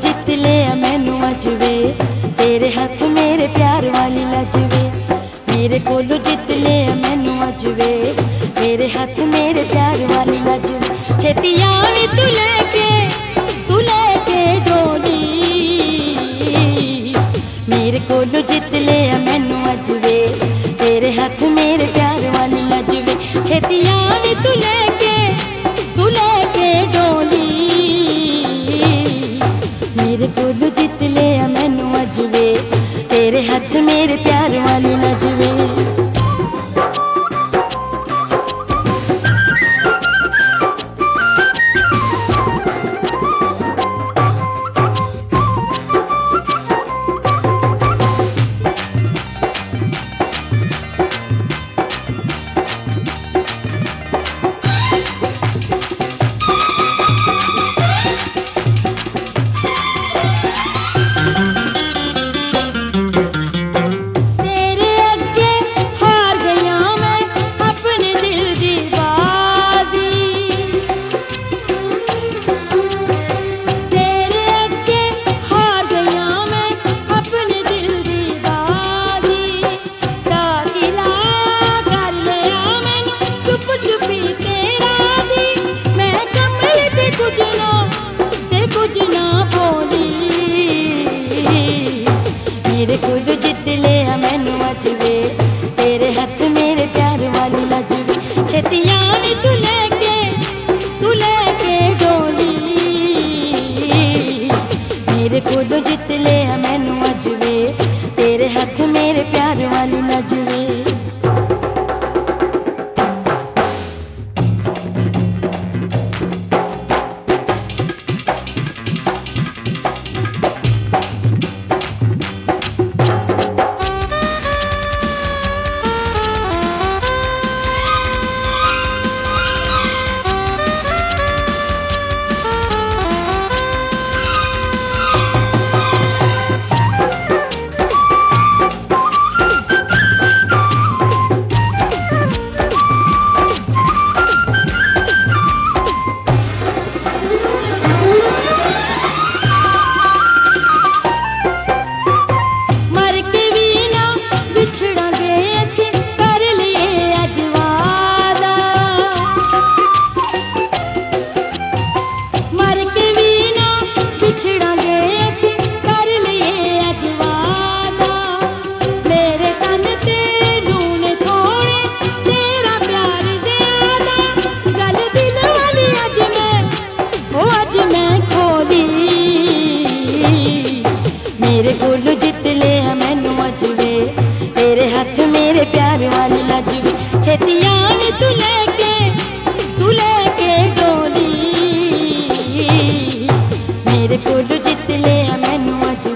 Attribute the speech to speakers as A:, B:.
A: जित लिया मैनू अज वे, तेरे हाथ मेरे प्यार वाली लज वे। मेरे कोलों जित लिया मैनू अज वे, तेरे हाथ मेरे प्यार वाली लज वे। छेती आवी तू लेके डोली, मेरे कोलों जित लिया मैनू अज वे, तेरे हाथ मेरे प्यार वाली लज वे। छेती आवी तू लेके डोली, मेरे कोलों जित लिया मैनू अज वे, तेरे हाथ मेरे प्यार वाली लज वे। मेरे कोलों जित लिया मैनू अज वे, तेरे हाथ मेरे प्यार वाली लज वे। छेती आवी तू लेके डोली, मेरे कोलों जित लिया मैनू अज वे, तेरे हाथ मेरे प्यार वाली लज वे। मेरे कोलों जित लिया मैनू अज वे, तेरे हाथ मेरे प्यार वाली लज वे। छेती आवी तू लेके डोली, मेरे कोलों जित लिया मैनू अज